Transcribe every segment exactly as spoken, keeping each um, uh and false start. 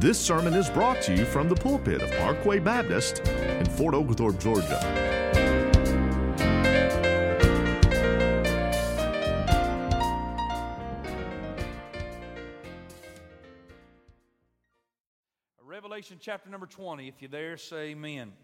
This sermon is brought to you from the pulpit of Parkway Baptist in Fort Oglethorpe, Georgia. Revelation chapter number twenty, if you're there, say amen. Amen.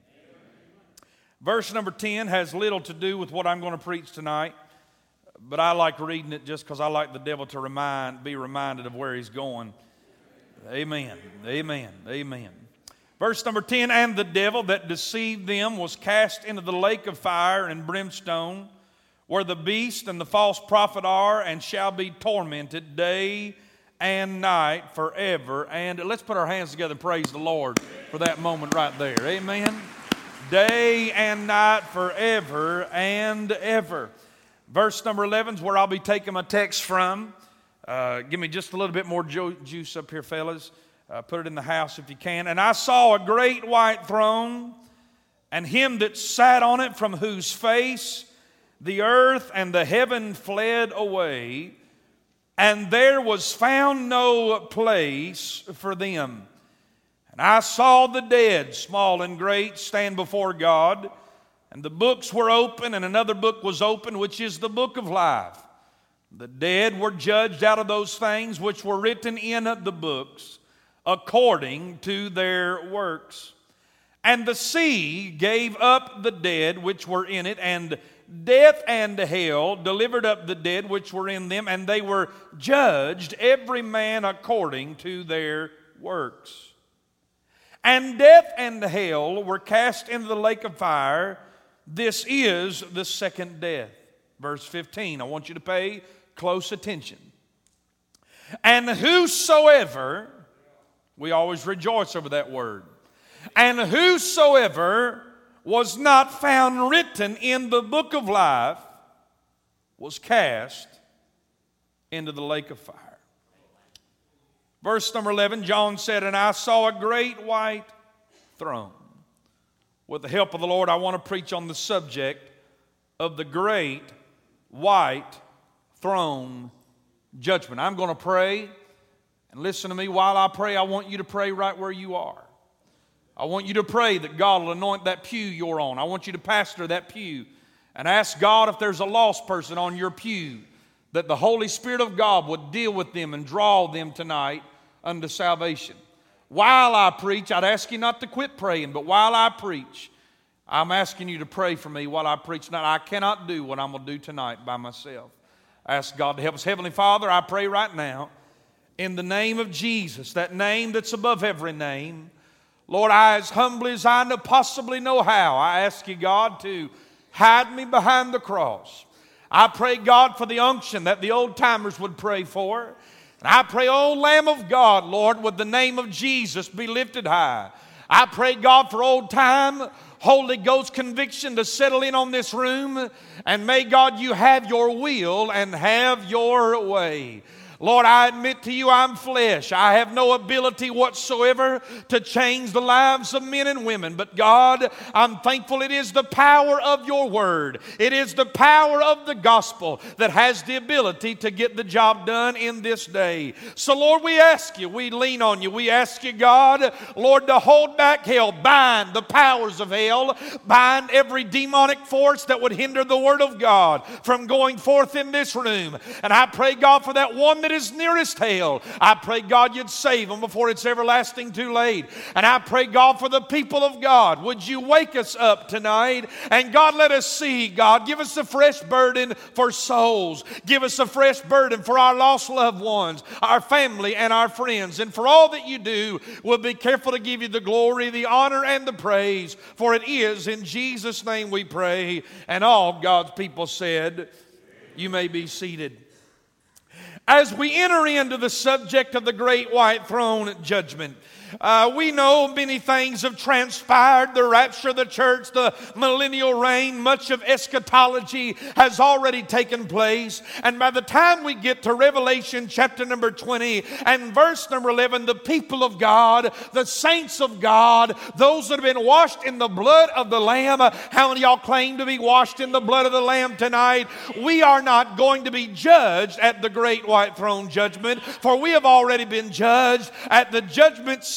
Verse number ten has little to do with what I'm going to preach tonight, but I like reading it just because I like the devil to remind, be reminded of where he's going. Amen, amen, amen. Verse number ten, and the devil that deceived them was cast into the lake of fire and brimstone, where the beast and the false prophet are, and shall be tormented day and night forever. And let's put our hands together and praise the Lord for that moment right there. Amen. Day and night forever and ever. Verse number eleven is where I'll be taking my text from. Uh, give me just a little bit more ju- juice up here, fellas. Uh, put it in the house if you can. And I saw a great white throne, and him that sat on it, from whose face the earth and the heaven fled away, and there was found no place for them. And I saw the dead, small and great, stand before God, and the books were open, and another book was open, which is the book of life. The dead were judged out of those things which were written in the books, according to their works. And the sea gave up the dead which were in it, and death and hell delivered up the dead which were in them, and they were judged, every man according to their works. And death and hell were cast into the lake of fire. This is the second death. Verse fifteen, I want you to pay close attention. And whosoever, we always rejoice over that word, and whosoever was not found written in the book of life was cast into the lake of fire. Verse number eleven, John said, and I saw a great white throne. With the help of the Lord, I want to preach on the subject of the great white throne judgment. I'm going to pray, and listen to me. While I pray, I want you to pray right where you are. I want you to pray that God will anoint that pew you're on. I want you to pastor that pew and ask God, if there's a lost person on your pew, that the Holy Spirit of God would deal with them and draw them tonight unto salvation. While I preach, I'd ask you not to quit praying, but while I preach, I'm asking you to pray for me while I preach tonight. I cannot do what I'm going to do tonight by myself. I ask God to help us. Heavenly Father, I pray right now, in the name of Jesus, that name that's above every name, Lord, I, as humbly as I know, possibly know how, I ask you, God, to hide me behind the cross. I pray, God, for the unction that the old-timers would pray for. And I pray, O Lamb of God, Lord, would the name of Jesus be lifted high. I pray, God, for old-time Holy Ghost conviction to settle in on this room. And may, God, you have your will and have your way. Lord, I admit to you I'm flesh. I have no ability whatsoever to change the lives of men and women. But God, I'm thankful it is the power of your word. It is the power of the gospel that has the ability to get the job done in this day. So Lord, we ask you, we lean on you. We ask you, God, Lord, to hold back hell, bind the powers of hell, bind every demonic force that would hinder the word of God from going forth in this room. And I pray, God, for that one that is nearest hell. I pray, God, you'd save them before it's everlasting too late. And I pray, God, for the people of God, would you wake us up tonight? And God, let us see, God, give us a fresh burden for souls. Give us a fresh burden for our lost loved ones, our family, and our friends. And for all that you do, we'll be careful to give you the glory, the honor, and the praise. For it is in Jesus' name we pray. And all God's people said, you may be seated. As we enter into the subject of the great white throne judgment, Uh, we know many things have transpired. The rapture of the church, the millennial reign, much of eschatology has already taken place. And by the time we get to Revelation chapter number twenty and verse number eleven, the people of God, the saints of God, those that have been washed in the blood of the Lamb. How many of y'all claim to be washed in the blood of the Lamb tonight? We are not going to be judged at the great white throne judgment, for we have already been judged at the judgment seat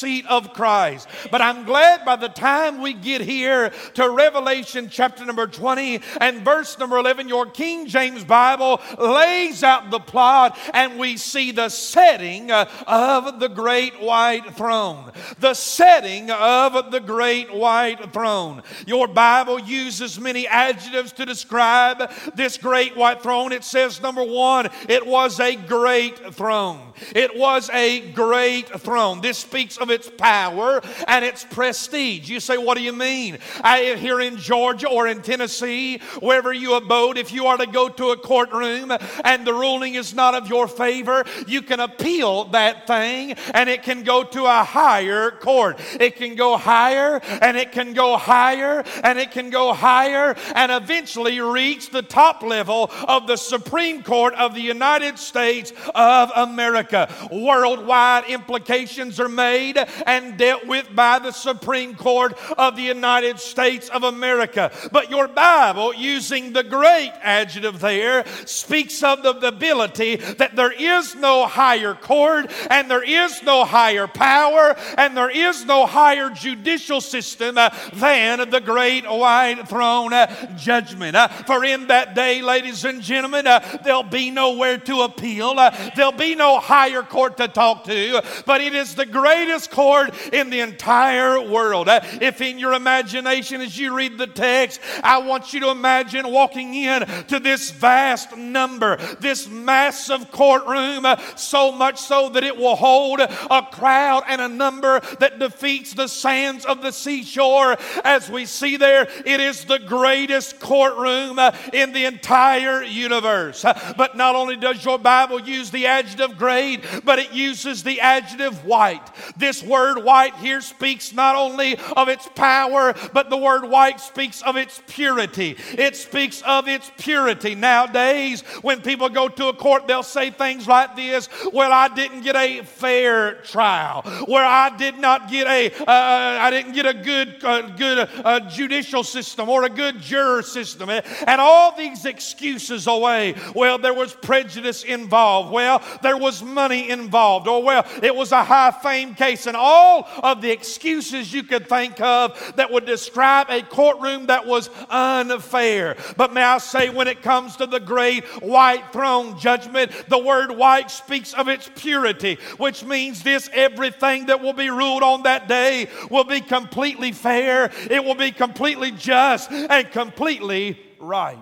seat of Christ. But I'm glad by the time we get here to Revelation chapter number twenty and verse number eleven, your King James Bible lays out the plot and we see the setting of the great white throne. The setting of the great white throne. Your Bible uses many adjectives to describe this great white throne. It says, number one, it was a great throne. It was a great throne. This speaks of its power and its prestige. You say, what do you mean? I, here in Georgia or in Tennessee, wherever you abode, if you are to go to a courtroom and the ruling is not of your favor, you can appeal that thing and it can go to a higher court. It can go higher and it can go higher and it can go higher and eventually reach the top level of the Supreme Court of the United States of America. Worldwide implications are made and dealt with by the Supreme Court of the United States of America. But your Bible, using the great adjective there, speaks of the ability that there is no higher court and there is no higher power and there is no higher judicial system uh, than the great white throne uh, judgment. Uh, for in that day, ladies and gentlemen, uh, there'll be nowhere to appeal. Uh, there'll be no higher court to talk to, but it is the greatest court in the entire world. Uh, if in your imagination as you read the text, I want you to imagine walking in to this vast number, this massive courtroom, uh, so much so that it will hold a crowd and a number that defeats the sands of the seashore. As we see there, it is the greatest courtroom uh, in the entire universe. Uh, but not only does your Bible use the adjective great, but it uses the adjective white. This word white here speaks not only of its power, but the word white speaks of its purity. It speaks of its purity. Nowadays, when people go to a court, they'll say things like this: well, I didn't get a fair trial, where I did not get a, uh, I didn't get a good, uh, good uh, judicial system or a good juror system, and all these excuses away. Well, there was prejudice involved. Well, there was money involved. Or well, it was a high fame case, and all of the excuses you could think of that would describe a courtroom that was unfair. But may I say, when it comes to the great white throne judgment, the word white speaks of its purity, which means this: everything that will be ruled on that day will be completely fair, it will be completely just, and completely right.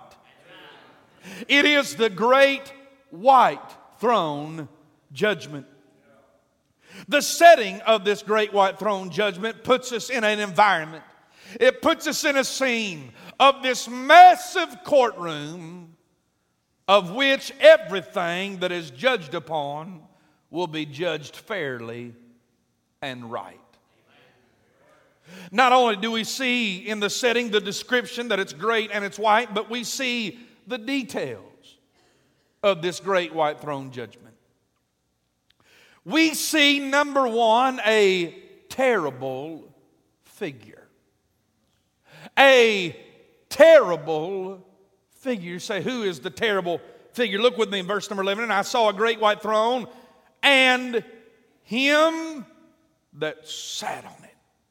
It is the great white throne judgment. The setting of this great white throne judgment puts us in an environment. It puts us in a scene of this massive courtroom of which everything that is judged upon will be judged fairly and right. Not only do we see in the setting the description that it's great and it's white, but we see the details of this great white throne judgment. We see, number one, a terrible figure. A terrible figure. You say, who is the terrible figure? Look with me in verse number eleven. And I saw a great white throne and him that sat on it.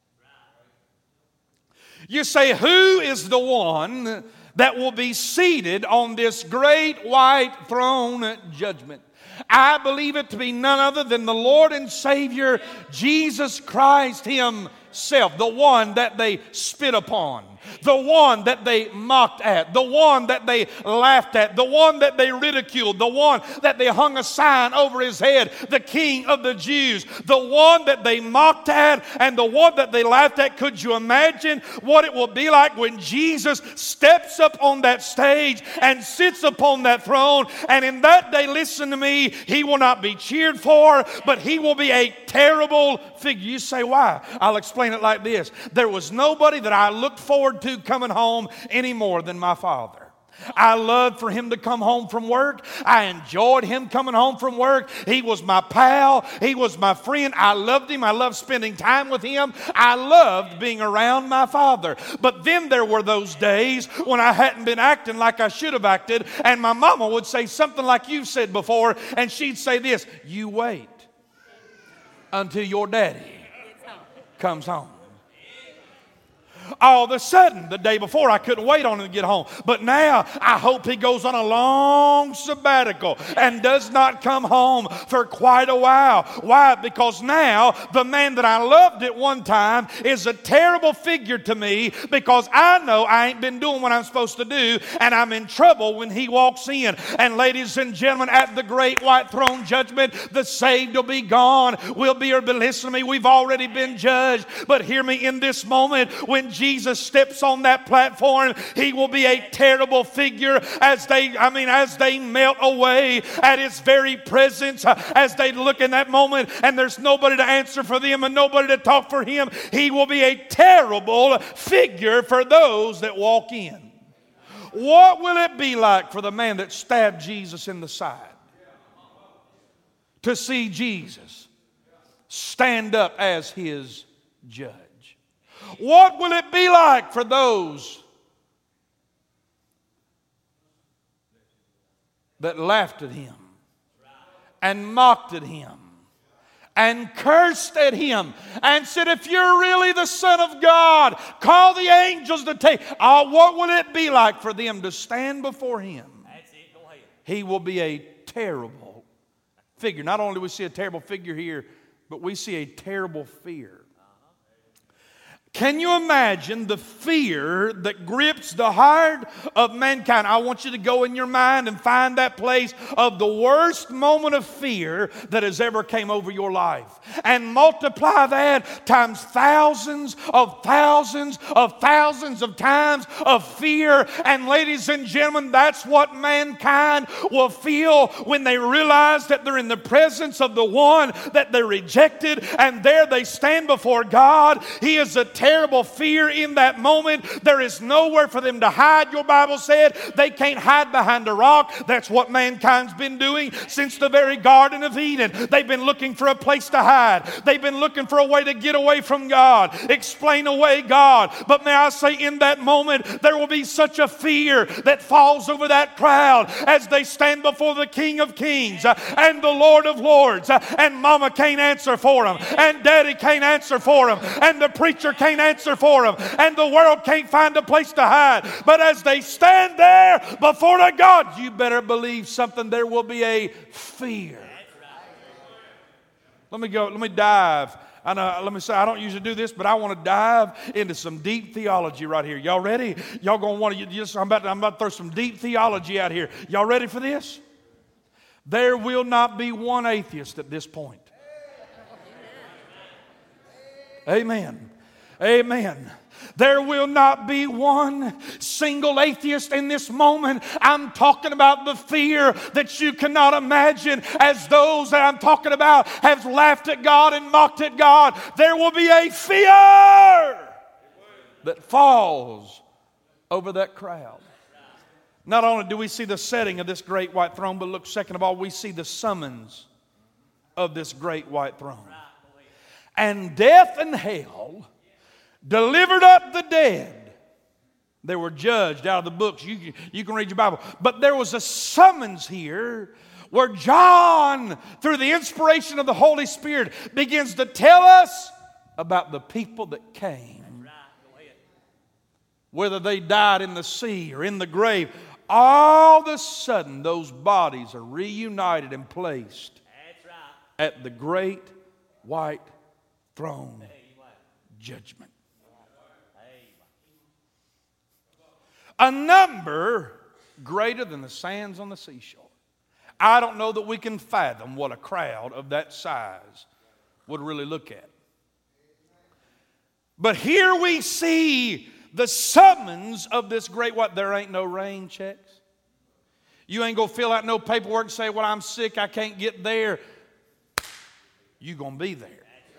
You say, who is the one that will be seated on this great white throne judgment? I believe it to be none other than the Lord and Savior Jesus Christ Himself, the one that they spit upon, the one that they mocked at, the one that they laughed at, the one that they ridiculed, the one that they hung a sign over his head, the King of the Jews, the one that they mocked at and the one that they laughed at. Could you imagine what it will be like when Jesus steps up on that stage and sits upon that throne? And in that day, listen to me, He will not be cheered for, but He will be a terrible figure. You say, why? I'll explain it like this. There was nobody that I looked forward to coming home any more than my father. I loved for him to come home from work. I enjoyed him coming home from work. He was my pal. He was my friend. I loved him. I loved spending time with him. I loved being around my father. But then there were those days when I hadn't been acting like I should have acted, and my mama would say something like you've said before, and she'd say this: you wait until your daddy comes home. All of a sudden, the day before, I couldn't wait on him to get home. But now, I hope he goes on a long sabbatical and does not come home for quite a while. Why? Because now, the man that I loved at one time is a terrible figure to me, because I know I ain't been doing what I'm supposed to do, and I'm in trouble when he walks in. And ladies and gentlemen, at the great white throne judgment, the saved will be gone. We'll be, or be listening to me, we've already been judged. But hear me, in this moment, when Jesus steps on that platform, he will be a terrible figure as they, I mean, as they melt away at his very presence, uh, as they look in that moment and there's nobody to answer for them and nobody to talk for him. He will be a terrible figure for those that walk in. What will it be like for the man that stabbed Jesus in the side to see Jesus stand up as his judge? What will it be like for those that laughed at him and mocked at him and cursed at him and said, if you're really the Son of God, call the angels to take. Oh, what will it be like for them to stand before him? He will be a terrible figure. Not only do we see a terrible figure here, but we see a terrible fear. Can you imagine the fear that grips the heart of mankind? I want you to go in your mind and find that place of the worst moment of fear that has ever came over your life. And multiply that times thousands of thousands of thousands of times of fear. And ladies and gentlemen, that's what mankind will feel when they realize that they're in the presence of the one that they rejected. And there they stand before God. He is a terrible fear in that moment. There is nowhere for them to hide. Your Bible said they can't hide behind a rock. That's what mankind's been doing since the very Garden of Eden. They've been looking for a place to hide. They've been looking for a way to get away from God, explain away God. But may I say, in that moment, there will be such a fear that falls over that crowd as they stand before the King of Kings uh, and the Lord of Lords. Uh, and Mama can't answer for them, and Daddy can't answer for them, and the preacher can't answer for them, and the world can't find a place to hide. But as they stand there before the God, you better believe something. There will be a fear. Let me go, let me dive. I know, let me say, I don't usually do this, but I want to dive into some deep theology right here. Y'all ready? Y'all going to want to, just, I'm, about to, I'm about to throw some deep theology out here. Y'all ready for this? There will not be one atheist at this point. Amen. Amen. There will not be one single atheist in this moment. I'm talking about the fear that you cannot imagine, as those that I'm talking about have laughed at God and mocked at God. There will be a fear that falls over that crowd. Not only do we see the setting of this great white throne, but look, second of all, we see the summons of this great white throne. And death and hell delivered up the dead. They were judged out of the books. You, you can read your Bible. But there was a summons here where John, through the inspiration of the Holy Spirit, begins to tell us about the people that came. Whether they died in the sea or in the grave, all of a sudden those bodies are reunited and placed at the great white throne judgment. A number greater than the sands on the seashore. I don't know that we can fathom what a crowd of that size would really look at. But here we see the summons of this great white. There ain't no rain checks. You ain't going to fill out no paperwork and say, well, I'm sick, I can't get there. You're going to be there.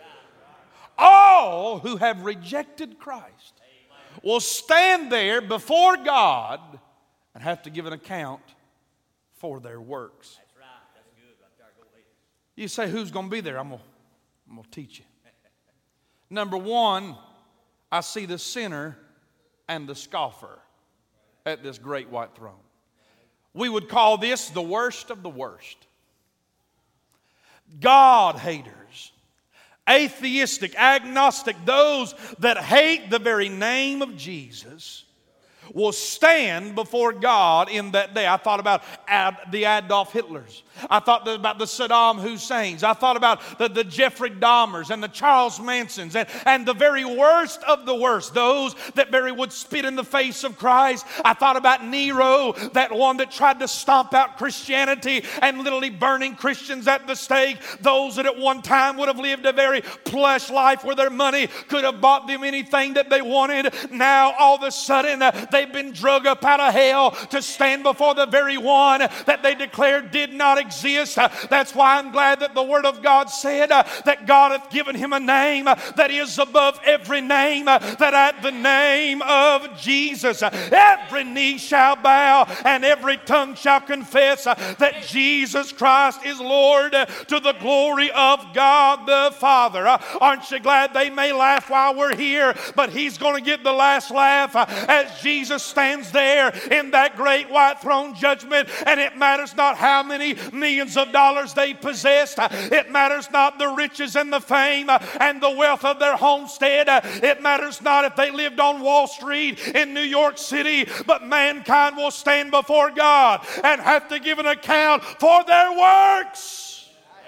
All who have rejected Christ will stand there before God and have to give an account for their works. That's right. That's good right there. Go ahead. You say, who's going to be there? I'm going I'm to teach you. Number one, I see the sinner and the scoffer at this great white throne. We would call this the worst of the worst. God haters, atheistic, agnostic, those that hate the very name of Jesus, will stand before God in that day. I thought about Ad, the Adolf Hitlers. I thought about the Saddam Husseins. I thought about the, the Jeffrey Dahmers and the Charles Mansons and, and the very worst of the worst, those that very would spit in the face of Christ. I thought about Nero, that one that tried to stomp out Christianity and literally burning Christians at the stake. Those that at one time would have lived a very plush life where their money could have bought them anything that they wanted. Now all of a sudden uh, they've been drug up out of hell to stand before the very one that they declared did not exist. Uh, that's why I'm glad that the Word of God said uh, that God hath given him a name uh, that is above every name, uh, that at the name of Jesus uh, every knee shall bow and every tongue shall confess uh, that Jesus Christ is Lord uh, to the glory of God the Father. Uh, aren't you glad they may laugh while we're here, but he's going to get the last laugh uh, as Jesus stands there in that great white throne judgment. And it matters not how many millions of dollars they possessed. It matters not the riches and the fame and the wealth of their homestead. It matters not if they lived on Wall Street in New York City. But mankind will stand before God and have to give an account for their works.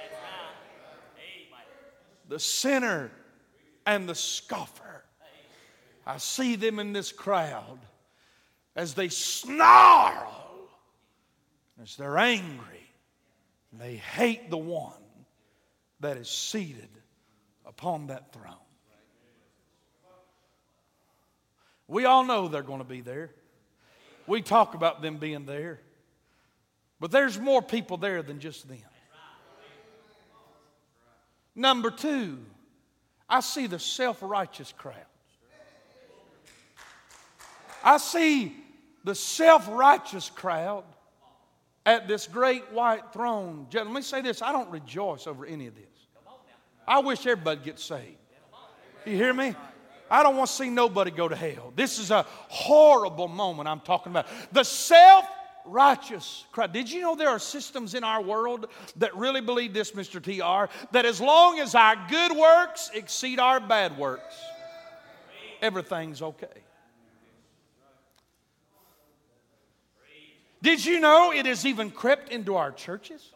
The sinner and the scoffer. I see them in this crowd as they snarl, as they're angry, and they hate the one that is seated upon that throne. We all know they're going to be there. We talk about them being there. But there's more people there than just them. Number two, I see the self-righteous crowd. I see the self-righteous crowd at this great white throne. Let me say this, I don't rejoice over any of this. I wish everybody gets saved. You hear me? I don't want to see nobody go to hell. This is a horrible moment I'm talking about. The self-righteous crowd. Did you know there are systems in our world that really believe this, Mister T R, that as long as our good works exceed our bad works, everything's okay. Did you know it has even crept into our churches?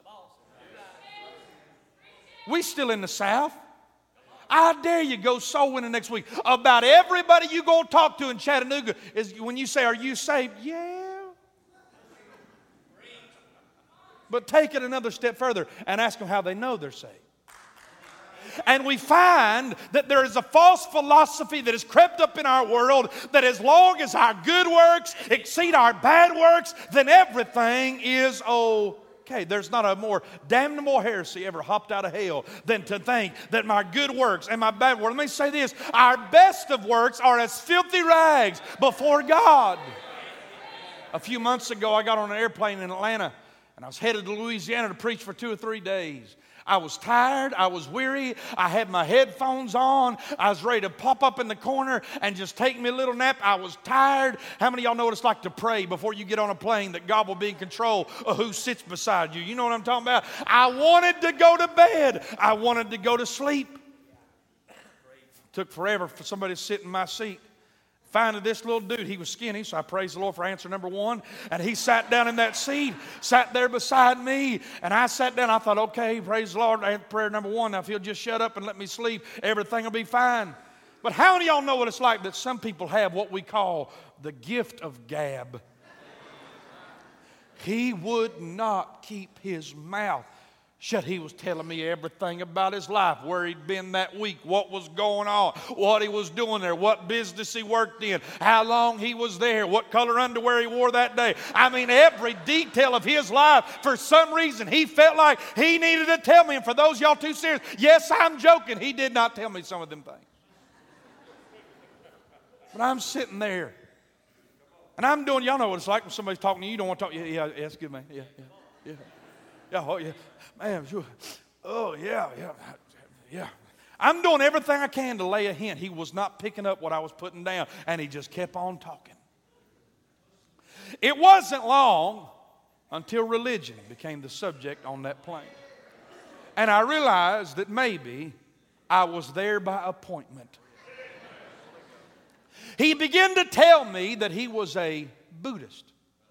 We still in the South. I dare you go soul winning next week. About everybody you go talk to in Chattanooga is when you say, "Are you saved?" Yeah. But take it another step further and ask them how they know they're saved. And we find that there is a false philosophy that has crept up in our world that as long as our good works exceed our bad works, then everything is okay. There's not a more damnable heresy ever hopped out of hell than to think that my good works and my bad works. Let me say this. Our best of works are as filthy rags before God. A few months ago, I got on an airplane in Atlanta, and I was headed to Louisiana to preach for two or three days. I was tired. I was weary. I had my headphones on. I was ready to pop up in the corner and just take me a little nap. I was tired. How many of y'all know what it's like to pray before you get on a plane that God will be in control of who sits beside you? You know what I'm talking about? I wanted to go to bed. I wanted to go to sleep. Took forever for somebody to sit in my seat. Finally, this little dude, he was skinny, so I praise the Lord for answer number one. And he sat down in that seat, sat there beside me. And I sat down. I thought, okay, praise the Lord. I had prayer number one. Now, if he'll just shut up and let me sleep, everything will be fine. But how many of y'all know what it's like that some people have what we call the gift of gab? He would not keep his mouth shut. He was telling me everything about his life, where he'd been that week, what was going on, what he was doing there, what business he worked in, how long he was there, what color underwear he wore that day. I mean, every detail of his life. For some reason, he felt like he needed to tell me. And for those y'all too serious, yes, I'm joking. He did not tell me some of them things. But I'm sitting there, and I'm doing, y'all know what it's like when somebody's talking to you, you don't want to talk. Yeah, yeah, yeah, it's good, man. Yeah, yeah, yeah. Yeah, oh yeah, man, sure. Oh yeah, yeah, yeah. I'm doing everything I can to lay a hint. He was not picking up what I was putting down, and he just kept on talking. It wasn't long until religion became the subject on that plane. And I realized that maybe I was there by appointment. He began to tell me that he was a Buddhist.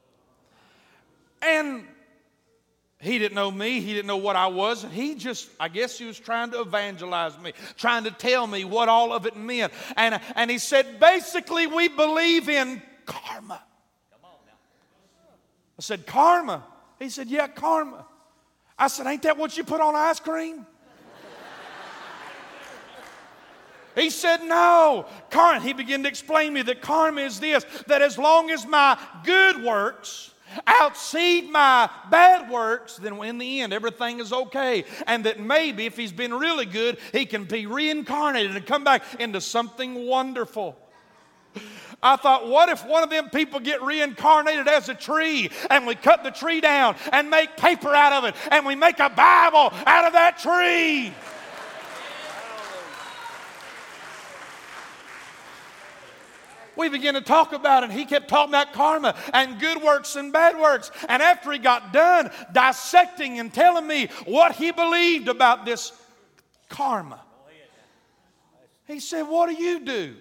And he didn't know me. He didn't know what I was. He just, I guess he was trying to evangelize me, trying to tell me what all of it meant. And, and he said, basically, we believe in karma. I said, karma? He said, yeah, karma. I said, ain't that what you put on ice cream? He said, no. Karma. He began to explain to me that karma is this, that as long as my good works outseed my bad works, then in the end everything is okay. And that maybe if he's been really good, he can be reincarnated and come back into something wonderful. I thought, what if one of them people get reincarnated as a tree and we cut the tree down and make paper out of it and we make a Bible out of that tree? We began to talk about it, and he kept talking about karma and good works and bad works. And after he got done dissecting and telling me what he believed about this karma, he said, what do you do?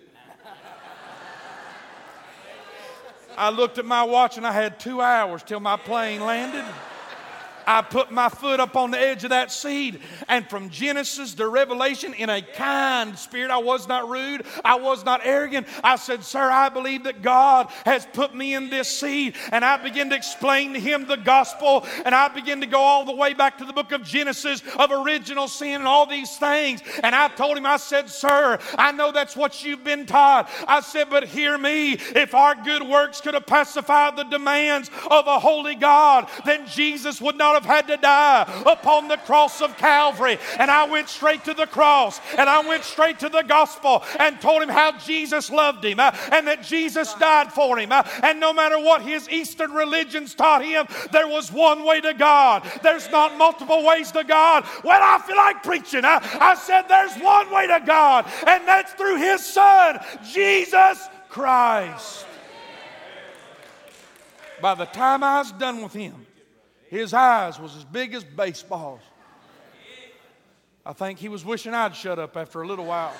I looked at my watch and I had two hours till my plane landed. I put my foot up on the edge of that seat, and from Genesis to Revelation, in a kind spirit, I was not rude, I was not arrogant. I said, sir, I believe that God has put me in this seat. And I began to explain to him the gospel, and I began to go all the way back to the book of Genesis of original sin and all these things. And I told him, I said, sir, I know that's what you've been taught. I said, but hear me, if our good works could have pacified the demands of a holy God, then Jesus would not have had to die upon the cross of Calvary. And I went straight to the cross, and I went straight to the gospel and told him how Jesus loved him, uh, and that Jesus died for him, uh, and no matter what his Eastern religions taught him, there was one way to God. There's not multiple ways to God. Well, I feel like preaching. uh, I said there's one way to God, and that's through his Son, Jesus Christ. By the time I was done with him, his eyes was as big as baseballs. I think he was wishing I'd shut up after a little while.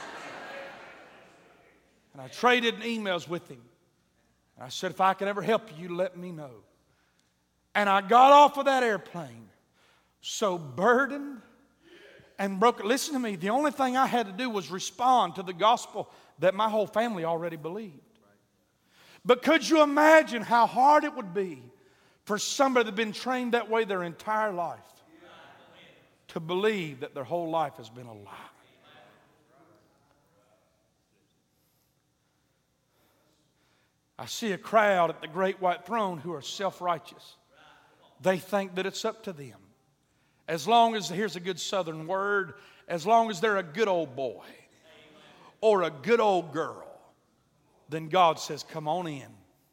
And I traded emails with him. And I said, if I can ever help you, let me know. And I got off of that airplane so burdened and broken. Listen to me, the only thing I had to do was respond to the gospel that my whole family already believed. But could you imagine how hard it would be for somebody that had been trained that way their entire life to believe that their whole life has been a lie? I see a crowd at the great white throne who are self-righteous. They think that it's up to them. As long as, here's a good southern word, as long as they're a good old boy or a good old girl, then God says, come on in.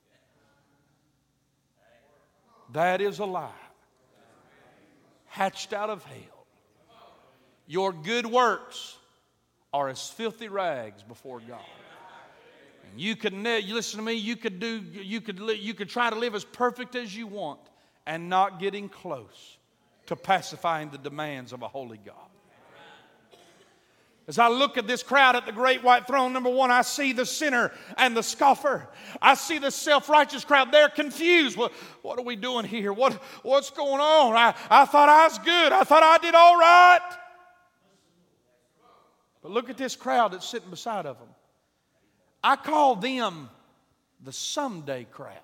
That is a lie. Hatched out of hell. Your good works are as filthy rags before God. And you could, you listen to me, you could do, you could, you could try to live as perfect as you want and not getting close to pacifying the demands of a holy God. As I look at this crowd at the great white throne, number one, I see the sinner and the scoffer. I see the self-righteous crowd. They're confused. What, what are we doing here? What, what's going on? I, I thought I was good. I thought I did all right. But look at this crowd that's sitting beside of them. I call them the someday crowd.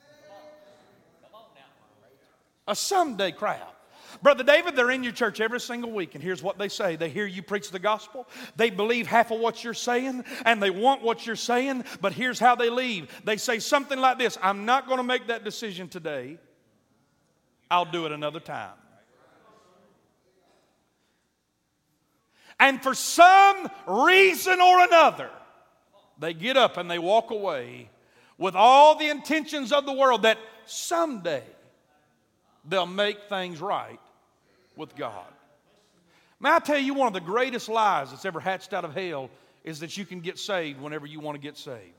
A someday crowd. Brother David, they're in your church every single week, and here's what they say. They hear you preach the gospel. They believe half of what you're saying, and they want what you're saying, but here's how they leave. They say something like this: I'm not going to make that decision today. I'll do it another time. And for some reason or another, they get up and they walk away with all the intentions of the world that someday they'll make things right with God. May I tell you, one of the greatest lies that's ever hatched out of hell is that you can get saved whenever you want to get saved.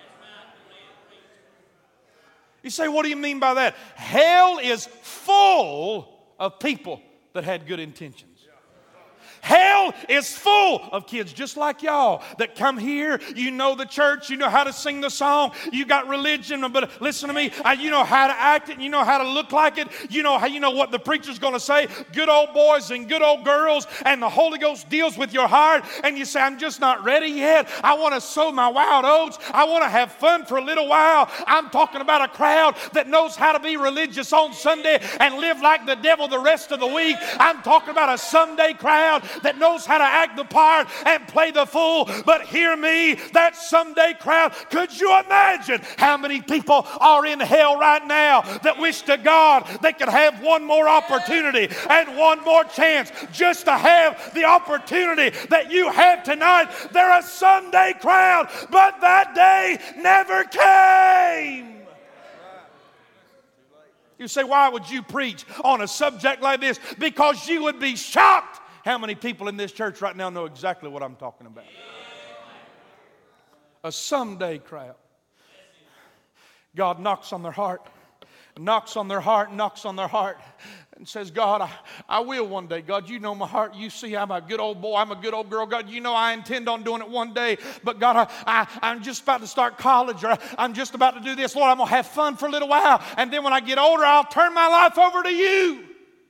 You say, what do you mean by that? Hell is full of people that had good intentions. Hell is full of kids just like y'all that come here. You know the church. You know how to sing the song. You got religion. But listen to me. You know how to act it. You know how to look like it. You know how you know what the preacher's going to say. Good old boys and good old girls. And the Holy Ghost deals with your heart. And you say, I'm just not ready yet. I want to sow my wild oats. I want to have fun for a little while. I'm talking about a crowd that knows how to be religious on Sunday and live like the devil the rest of the week. I'm talking about a Sunday crowd that knows how to act the part and play the fool. But hear me, that Sunday crowd, could you imagine how many people are in hell right now that wish to God they could have one more opportunity and one more chance just to have the opportunity that you have tonight? They're a Sunday crowd, but that day never came. You say, why would you preach on a subject like this? Because you would be shocked how many people in this church right now know exactly what I'm talking about. A someday crowd. God knocks on their heart, knocks on their heart, knocks on their heart, and says, God, I, I will one day. God, you know my heart. You see I'm a good old boy. I'm a good old girl. God, you know I intend on doing it one day. But God, I, I, I'm just about to start college, or I'm just about to do this. Lord, I'm going to have fun for a little while. And then when I get older, I'll turn my life over to you.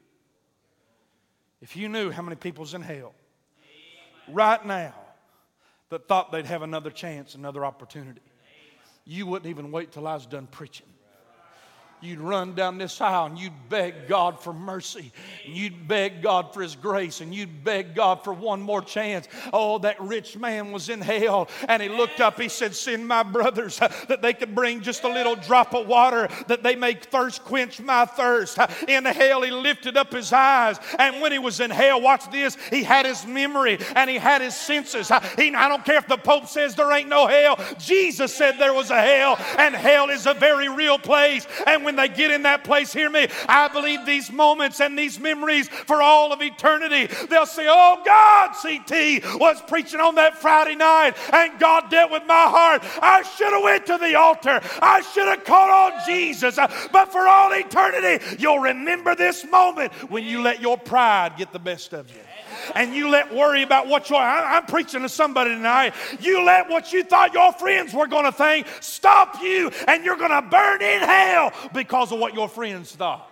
If you knew how many people's in hell right now that thought they'd have another chance, another opportunity, you wouldn't even wait till I was done preaching. You'd run down this aisle and you'd beg God for mercy. And you'd beg God for His grace. And you'd beg God for one more chance. Oh, that rich man was in hell. And he looked up. He said, send my brothers uh, that they could bring just a little drop of water that they may thirst quench my thirst. Uh, in hell, he lifted up his eyes. And when he was in hell, watch this, he had his memory and he had his senses. Uh, he, I don't care if the Pope says there ain't no hell. Jesus said there was a hell. And hell is a very real place. And when they get in that place, hear me, I believe these moments and these memories for all of eternity, they'll say, oh God, C T was preaching on that Friday night and God dealt with my heart. I should have went to the altar. I should have called on Jesus. But for all eternity, you'll remember this moment when you let your pride get the best of you. And you let worry about what you're, I'm preaching to somebody tonight. You let what you thought your friends were going to think stop you, and you're going to burn in hell because of what your friends thought.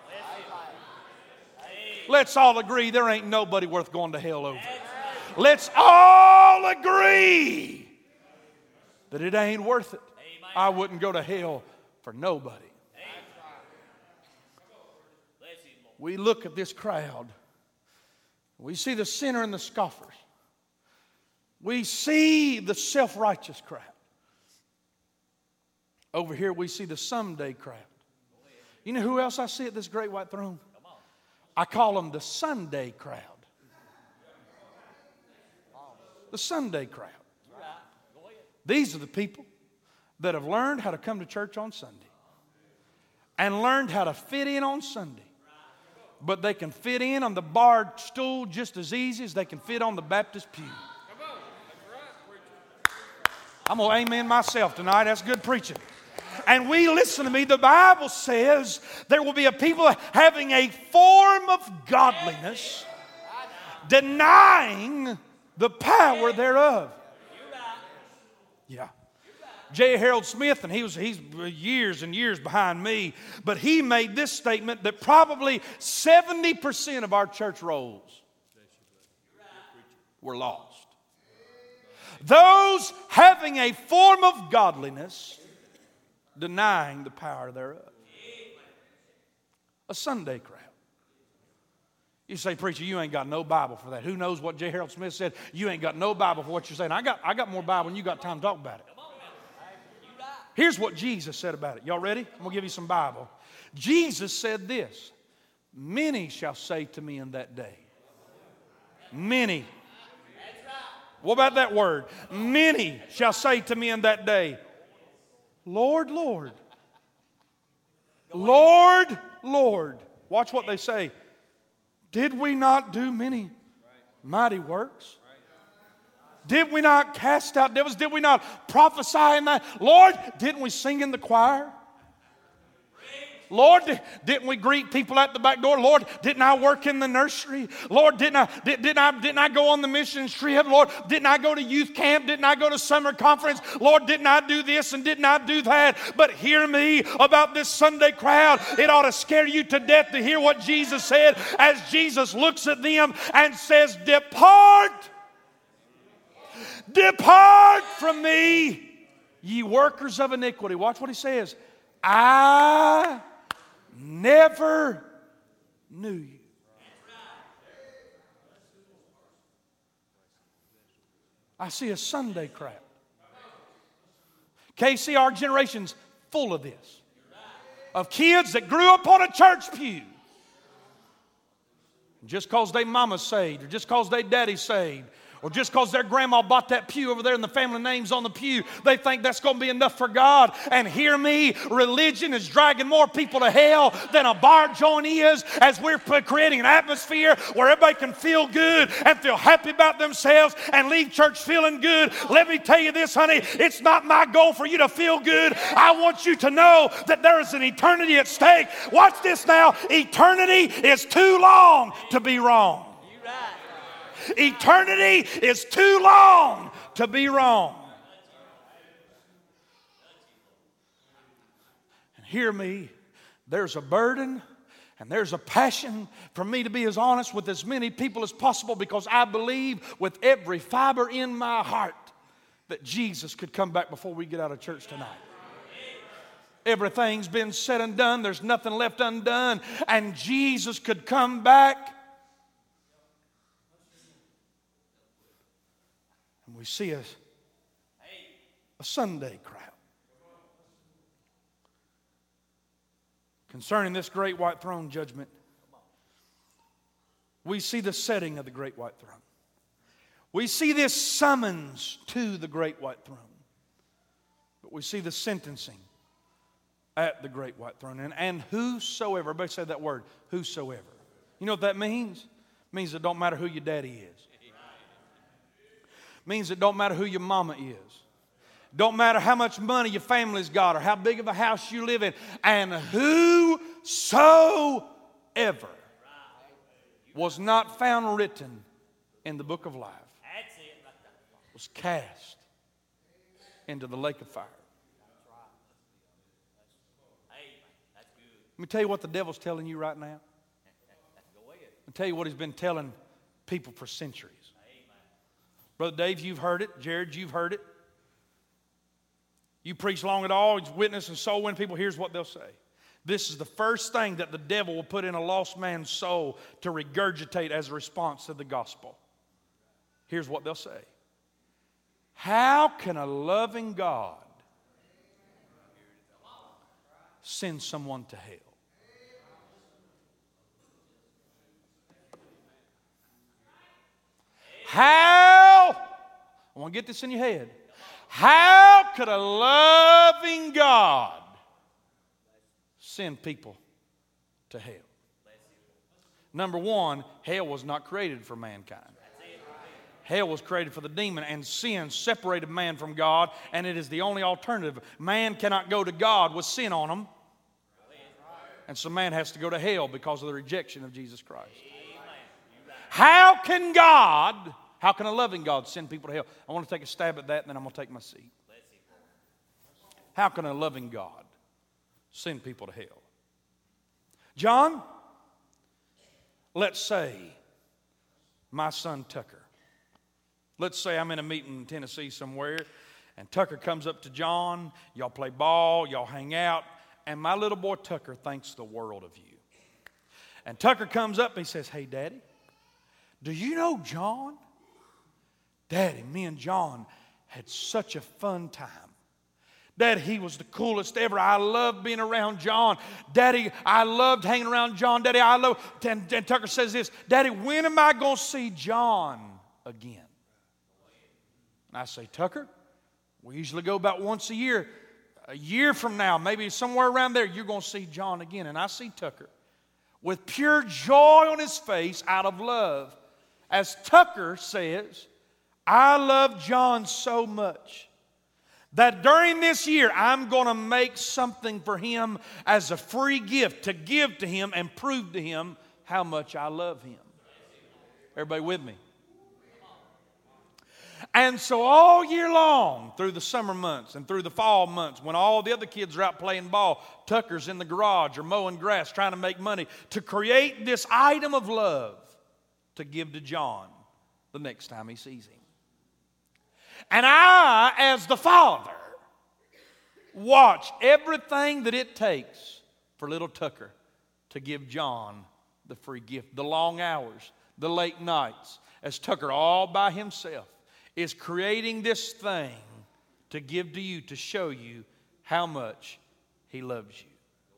Let's all agree there ain't nobody worth going to hell over. Let's all agree that it ain't worth it. I wouldn't go to hell for nobody. We look at this crowd. We see the sinner and the scoffers. We see the self-righteous crowd. Over here we see the someday crowd. You know who else I see at this great white throne? I call them the Sunday crowd. The Sunday crowd. These are the people that have learned how to come to church on Sunday and learned how to fit in on Sunday. But they can fit in on the barred stool just as easy as they can fit on the Baptist pew. I'm going to amen myself tonight. That's good preaching. And we, listen to me, the Bible says there will be a people having a form of godliness, denying the power thereof. Yeah. J. Harold Smith, and he was he's years and years behind me, but he made this statement that probably seventy percent of our church rolls were lost. Those having a form of godliness, denying the power thereof. A Sunday crowd. You say, preacher, you ain't got no Bible for that. Who knows what J. Harold Smith said? You ain't got no Bible for what you're saying. I got, I got more Bible than you got time to talk about it. Here's what Jesus said about it. Y'all ready? I'm going to give you some Bible. Jesus said this. Many shall say to me in that day. Many. What about that word? Many shall say to me in that day, Lord, Lord. Lord, Lord. Watch what they say. Did we not do many mighty works? Did we not cast out devils? Did we not prophesy in that? Lord, didn't we sing in the choir? Lord, didn't we greet people at the back door? Lord, didn't I work in the nursery? Lord, didn't I, did, didn't I, didn't I go on the missions trip? Lord, didn't I go to youth camp? Didn't I go to summer conference? Lord, didn't I do this and didn't I do that? But hear me about this Sunday crowd. It ought to scare you to death to hear what Jesus said as Jesus looks at them and says, depart, depart from me, ye workers of iniquity. Watch what he says. I never knew you. I see a Sunday crowd. K C, our generation's full of this. Of kids that grew up on a church pew. Just because they mama's saved, or just because they daddy's saved, or just because their grandma bought that pew over there and the family name's on the pew, they think that's going to be enough for God. And hear me, religion is dragging more people to hell than a bar joint is, as we're creating an atmosphere where everybody can feel good and feel happy about themselves and leave church feeling good. Let me tell you this, honey, it's not my goal for you to feel good. I want you to know that there is an eternity at stake. Watch this now. Eternity is too long to be wrong. Eternity is too long to be wrong. And hear me, there's a burden and there's a passion for me to be as honest with as many people as possible, because I believe with every fiber in my heart that Jesus could come back before we get out of church tonight. Everything's been said and done. There's nothing left undone. And Jesus could come back. We see a, a Sunday crowd. Concerning this great white throne judgment, we see the setting of the great white throne. We see this summons to the great white throne. But we see the sentencing at the great white throne. And, and whosoever, everybody say that word, whosoever. You know what that means? It means it don't matter who your daddy is. Means it don't matter who your mama is. Don't matter how much money your family's got or how big of a house you live in. And whosoever was not found written in the book of life was cast into the lake of fire. Let me tell you what the devil's telling you right now. I'll tell you what he's been telling people for centuries. Brother Dave, you've heard it. Jared, you've heard it. You preach long at all, witness and soul win people. Here's what they'll say. This is the first thing that the devil will put in a lost man's soul to regurgitate as a response to the gospel. Here's what they'll say. How can a loving God send someone to hell? How, I want to get this in your head. How could a loving God send people to hell? Number one, hell was not created for mankind. Hell was created for the demon, and sin separated man from God, and it is the only alternative. Man cannot go to God with sin on him, and so man has to go to hell because of the rejection of Jesus Christ. How can God, how can a loving God send people to hell? I want to take a stab at that, and then I'm going to take my seat. How can a loving God send people to hell? John, let's say my son Tucker. Let's say I'm in a meeting in Tennessee somewhere, and Tucker comes up to John. Y'all play ball, y'all hang out, and my little boy Tucker thinks the world of you. And Tucker comes up and he says, "Hey, Daddy, do you know John? Daddy, me and John had such a fun time. Daddy, he was the coolest ever. I loved being around John. Daddy, I loved hanging around John. Daddy, I love..." And, and Tucker says this, "Daddy, when am I going to see John again?" And I say, "Tucker, we usually go about once a year. A year from now, maybe somewhere around there, you're going to see John again." And I see Tucker with pure joy on his face out of love. As Tucker says, "I love John so much that during this year I'm going to make something for him as a free gift to give to him and prove to him how much I love him. Everybody with me? And so all year long, through the summer months and through the fall months, when all the other kids are out playing ball, Tucker's in the garage or mowing grass trying to make money to create this item of love to give to John the next time he sees him. And I, as the father, watch everything that it takes for little Tucker to give John the free gift. The long hours, the late nights, as Tucker all by himself is creating this thing to give to you, to show you how much he loves you.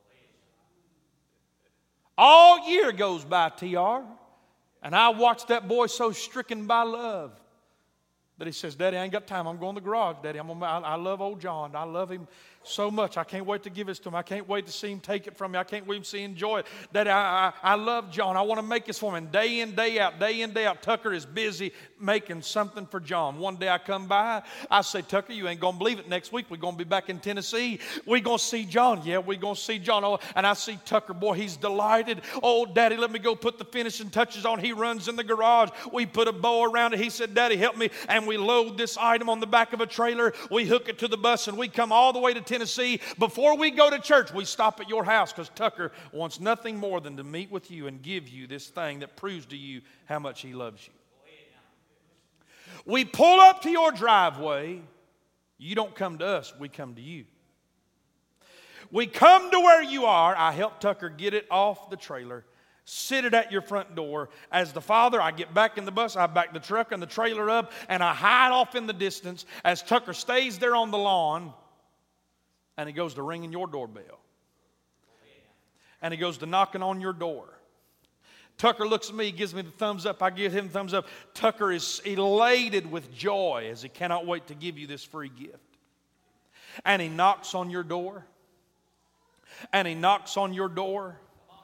All year goes by, T R, and I watch that boy so stricken by love that he says, Daddy, I ain't got time. I'm going to the garage, Daddy. I'm gonna, I, I love old John. I love him so much. I can't wait to give this to him. I can't wait to see him take it from me. I can't wait to see him enjoy it. Daddy, I, I, I love John. I want to make this for him. And day in, day out, day in, day out, Tucker is busy making something for John. One day I come by, I say, Tucker, you ain't going to believe it. Next week we're going to be back in Tennessee. We're going to see John. Yeah, we're going to see John. Oh, and I see Tucker, boy, he's delighted. Oh, Daddy, let me go put the finishing touches on. He runs in the garage. We put a bow around it. He said, Daddy, help me. And we load this item on the back of a trailer. We hook it to the bus and we come all the way to Tennessee. Before we go to church, we stop at your house because Tucker wants nothing more than to meet with you and give you this thing that proves to you how much he loves you. We pull up to your driveway. You don't come to us, we come to you. We come to where you are. I help Tucker get it off the trailer, sit it at your front door. As the father, I get back in the bus, I back the truck and the trailer up, and I hide off in the distance as Tucker stays there on the lawn, and he goes to ringing your doorbell. And he goes to knocking on your door. Tucker looks at me, gives me the thumbs up, I give him the thumbs up. Tucker is elated with joy as he cannot wait to give you this free gift. And he knocks on your door. And he knocks on your door.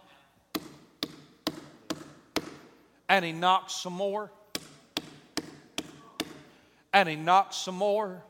And he knocks some more. And he knocks some more.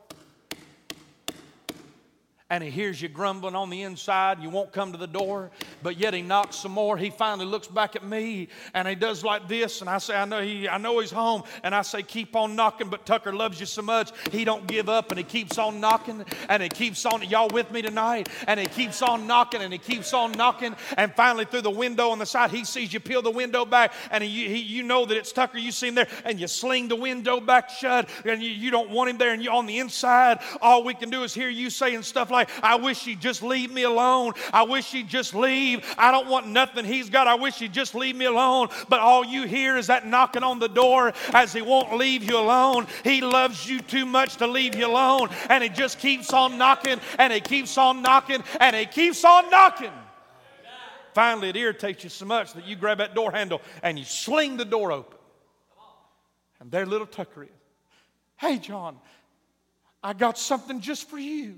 And he hears you grumbling on the inside. You won't come to the door, but yet he knocks some more. He finally looks back at me, and he does like this. And I say, I know, he, I know he's home. And I say, keep on knocking, but Tucker loves you so much, he don't give up, and he keeps on knocking, and he keeps on. Y'all with me tonight? And he keeps on knocking, and he keeps on knocking. And finally, through the window on the side, he sees you peel the window back, and he, he, you know that it's Tucker. You see him there, and you sling the window back shut, and you, you don't want him there, and you on the inside, all we can do is hear you saying stuff like, I wish he'd just leave me alone. I wish he'd just leave. I don't want nothing he's got. I wish he'd just leave me alone. But all you hear is that knocking on the door as he won't leave you alone. He loves you too much to leave you alone. And he just keeps on knocking, and he keeps on knocking, and he keeps on knocking. Finally, it irritates you so much that you grab that door handle and you sling the door open. And there little Tucker is. Hey, John, I got something just for you.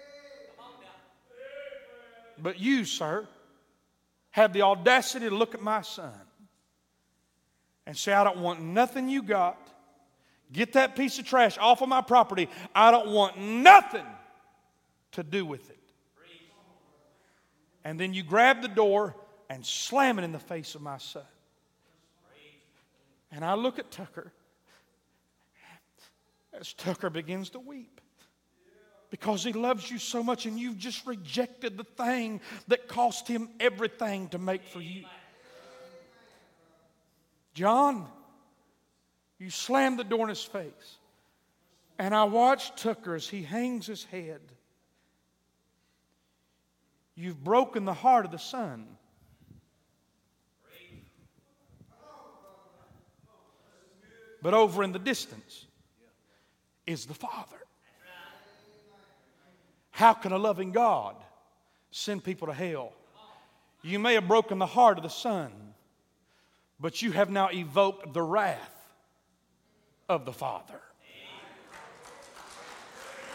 But you, sir, have the audacity to look at my son and say, I don't want nothing you got. Get that piece of trash off of my property. I don't want nothing to do with it. And then you grab the door and slam it in the face of my son. And I look at Tucker as Tucker begins to weep. Because he loves you so much, and you've just rejected the thing that cost him everything to make for you. John, you slammed the door in his face. And I watched Tucker as he hangs his head. You've broken the heart of the son. But over in the distance is the father. How can a loving God send people to hell? You may have broken the heart of the son, but you have now evoked the wrath of the Father.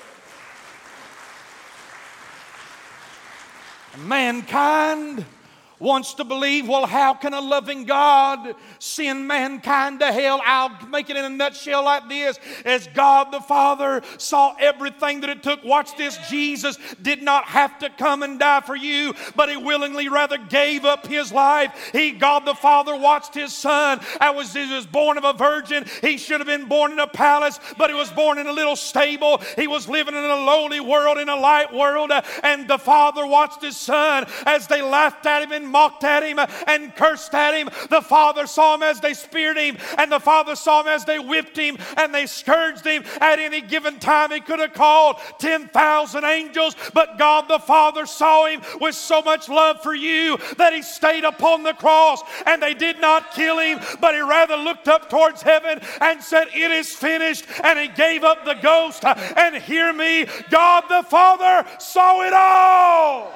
Mankind wants to believe, well, how can a loving God send mankind to hell? I'll make it in a nutshell like this. As God the Father saw everything that it took, watch this, Jesus did not have to come and die for you, but He willingly rather gave up His life. He, God the Father, watched His Son. I was, he was born of a virgin. He should have been born in a palace, but He was born in a little stable. He was living in a lowly world, in a light world, and the Father watched His Son as they laughed at Him and mocked at Him and cursed at Him. The Father saw Him as they speared Him, and the Father saw Him as they whipped Him and they scourged Him. At any given time He could have called ten thousand angels, but God the Father saw Him with so much love for you that He stayed upon the cross, and they did not kill Him, but He rather looked up towards heaven and said, it is finished, and He gave up the ghost. And hear me, God the Father saw it all.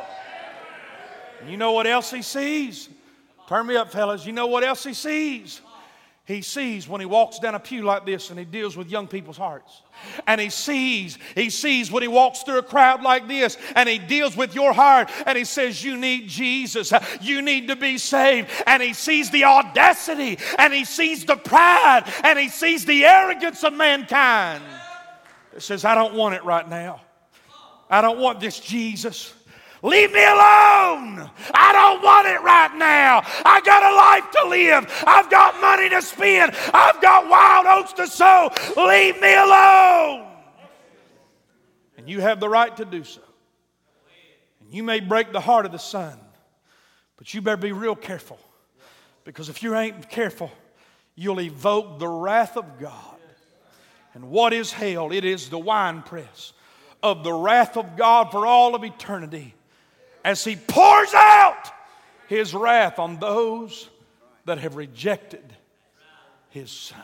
You know what else He sees? Turn me up, fellas. You know what else He sees? He sees when He walks down a pew like this and He deals with young people's hearts. And He sees, He sees when He walks through a crowd like this and He deals with your heart and He says, you need Jesus. You need to be saved. And He sees the audacity and He sees the pride and He sees the arrogance of mankind. It says, I don't want it right now. I don't want this Jesus. Leave me alone. I don't want it right now. I got a life to live. I've got money to spend. I've got wild oats to sow. Leave me alone. And you have the right to do so. And you may break the heart of the Son, but you better be real careful. Because if you ain't careful, you'll evoke the wrath of God. And what is hell? It is the winepress of the wrath of God for all of eternity, as He pours out His wrath on those that have rejected His Son.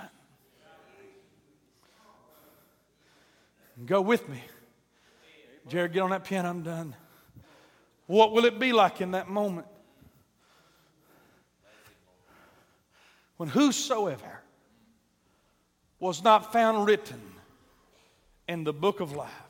Go with me. Jared, get on that piano. I'm done. What will it be like in that moment when whosoever was not found written in the book of life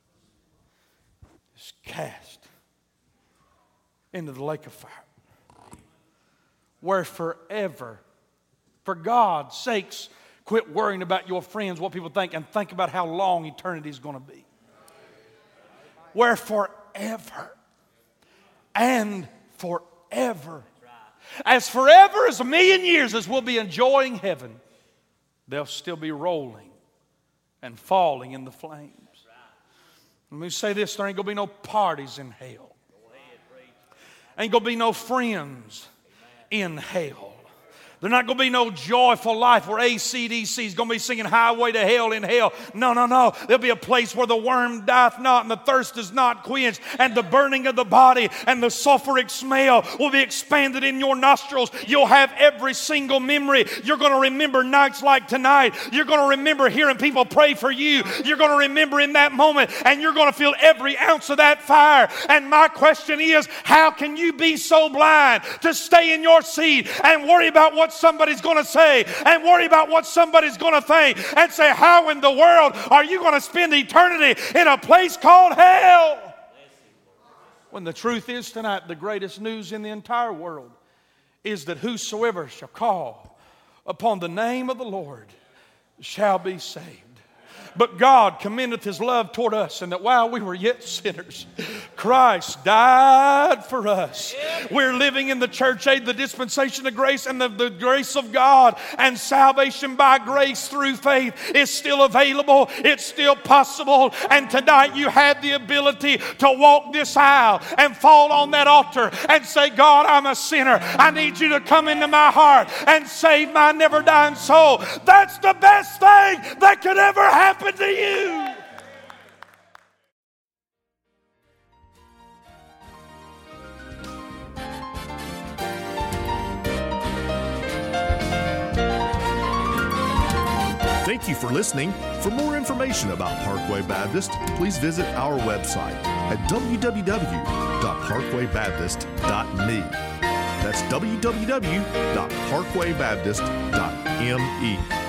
is cast into the lake of fire, where forever, for God's sakes, quit worrying about your friends, what people think, and think about how long eternity is going to be. Where forever and forever, as forever as a million years as we'll be enjoying heaven, they'll still be rolling and falling in the flames. Let me say this, there ain't going to be no parties in hell. Ain't going to be no friends in hell. There's not going to be no joyful life where A C D C is going to be singing Highway to Hell in hell. No, no, no. There'll be a place where the worm dieth not and the thirst is not quenched, and the burning of the body and the sulfuric smell will be expanded in your nostrils. You'll have every single memory. You're going to remember nights like tonight. You're going to remember hearing people pray for you. You're going to remember in that moment, and you're going to feel every ounce of that fire. And my question is, how can you be so blind to stay in your seat and worry about what somebody's going to say and worry about what somebody's going to think and say, how in the world are you going to spend eternity in a place called hell? When the truth is tonight, the greatest news in the entire world is that whosoever shall call upon the name of the Lord shall be saved. But God commendeth His love toward us, and that while we were yet sinners, Christ died for us. We're living in the church age, the dispensation of grace, and the, the grace of God, and salvation by grace through faith is still available. It's still possible. And tonight you have the ability to walk this aisle and fall on that altar and say, God, I'm a sinner. I need you to come into my heart and save my never dying soul. That's the best thing that could ever happen to you. Thank you for listening. For more information about Parkway Baptist, please visit our website at w w w dot parkway baptist dot m e. That's w w w dot parkway baptist dot m e.